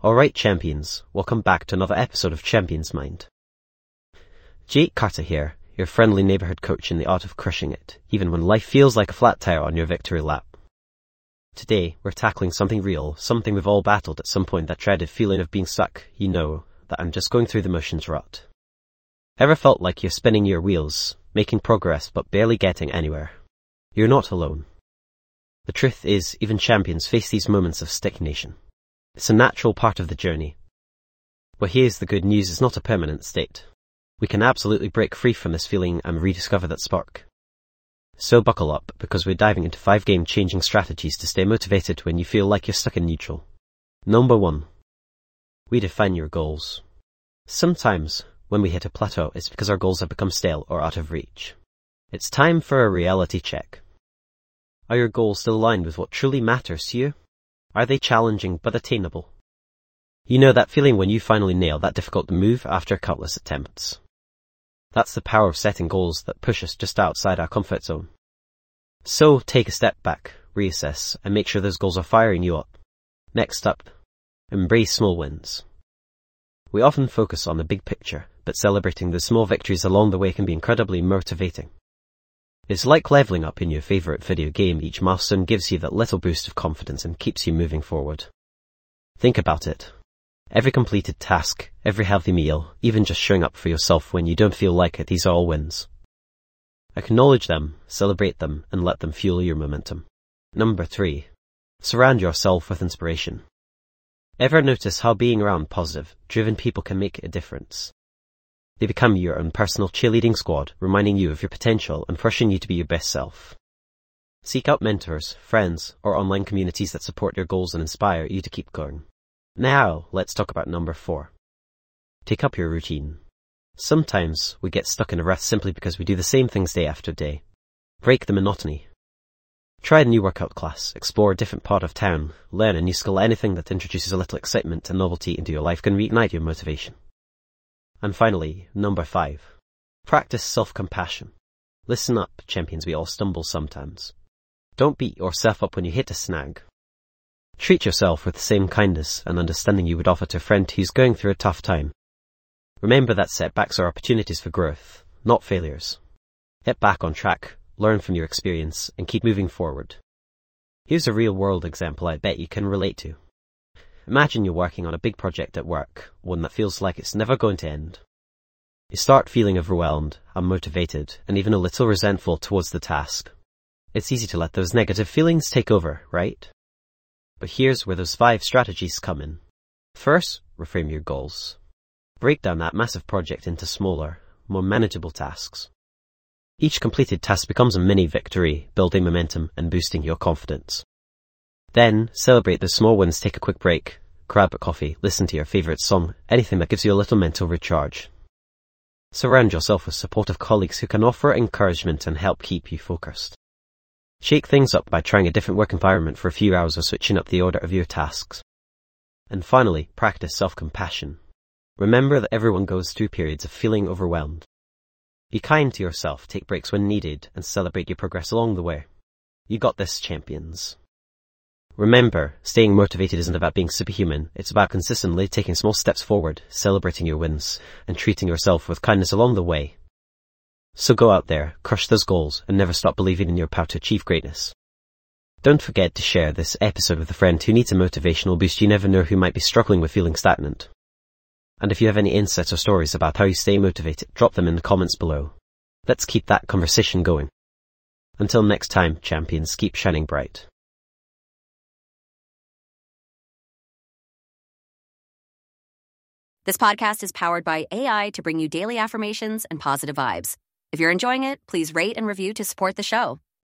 Alright champions, welcome back to another episode of Champions Mind. Jake Carter here, your friendly neighbourhood coach in the art of crushing it, even when life feels like a flat tire on your victory lap. Today, we're tackling something real, something we've all battled at some point, that dreaded feeling of being stuck, that I'm just going through the motions rut. Ever felt like you're spinning your wheels, making progress but barely getting anywhere? You're not alone. The truth is, even champions face these moments of stagnation. It's a natural part of the journey. But here's the good news, it's not a permanent state. We can absolutely break free from this feeling and rediscover that spark. So buckle up, because we're diving into 5 game-changing strategies to stay motivated when you feel like you're stuck in neutral. Number 1. Redefine your goals. Sometimes, when we hit a plateau, it's because our goals have become stale or out of reach. It's time for a reality check. Are your goals still aligned with what truly matters to you? Are they challenging but attainable? You know that feeling when you finally nail that difficult move after countless attempts. That's the power of setting goals that push us just outside our comfort zone. So take a step back, reassess, and make sure those goals are firing you up. Next up, embrace small wins. We often focus on the big picture, but celebrating the small victories along the way can be incredibly motivating. It's like leveling up in your favourite video game. Each milestone gives you that little boost of confidence and keeps you moving forward. Think about it. Every completed task, every healthy meal, even just showing up for yourself when you don't feel like it, these are all wins. Acknowledge them, celebrate them, and let them fuel your momentum. Number 3. Surround yourself with inspiration. Ever notice how being around positive, driven people can make a difference? They become your own personal cheerleading squad, reminding you of your potential and pushing you to be your best self. Seek out mentors, friends, or online communities that support your goals and inspire you to keep going. Now, let's talk about number 4. Take up your routine. Sometimes we get stuck in a rut simply because we do the same things day after day. Break the monotony. Try a new workout class, explore a different part of town, learn a new skill. Anything that introduces a little excitement and novelty into your life can reignite your motivation. And finally, number 5. Practice self-compassion. Listen up, champions, we all stumble sometimes. Don't beat yourself up when you hit a snag. Treat yourself with the same kindness and understanding you would offer to a friend who's going through a tough time. Remember that setbacks are opportunities for growth, not failures. Get back on track, learn from your experience, and keep moving forward. Here's a real-world example I bet you can relate to. Imagine you're working on a big project at work, one that feels like it's never going to end. You start feeling overwhelmed, unmotivated, and even a little resentful towards the task. It's easy to let those negative feelings take over, right? But here's where those 5 strategies come in. First, reframe your goals. Break down that massive project into smaller, more manageable tasks. Each completed task becomes a mini victory, building momentum and boosting your confidence. Then, celebrate the small wins. Take a quick break, grab a coffee, listen to your favourite song, anything that gives you a little mental recharge. Surround yourself with supportive colleagues who can offer encouragement and help keep you focused. Shake things up by trying a different work environment for a few hours or switching up the order of your tasks. And finally, practice self-compassion. Remember that everyone goes through periods of feeling overwhelmed. Be kind to yourself, take breaks when needed, and celebrate your progress along the way. You got this, champions. Remember, staying motivated isn't about being superhuman. It's about consistently taking small steps forward, celebrating your wins, and treating yourself with kindness along the way. So go out there, crush those goals, and never stop believing in your power to achieve greatness. Don't forget to share this episode with a friend who needs a motivational boost. You never know who might be struggling with feeling stagnant. And if you have any insights or stories about how you stay motivated, drop them in the comments below. Let's keep that conversation going. Until next time, champions, keep shining bright. This podcast is powered by AI to bring you daily affirmations and positive vibes. If you're enjoying it, please rate and review to support the show.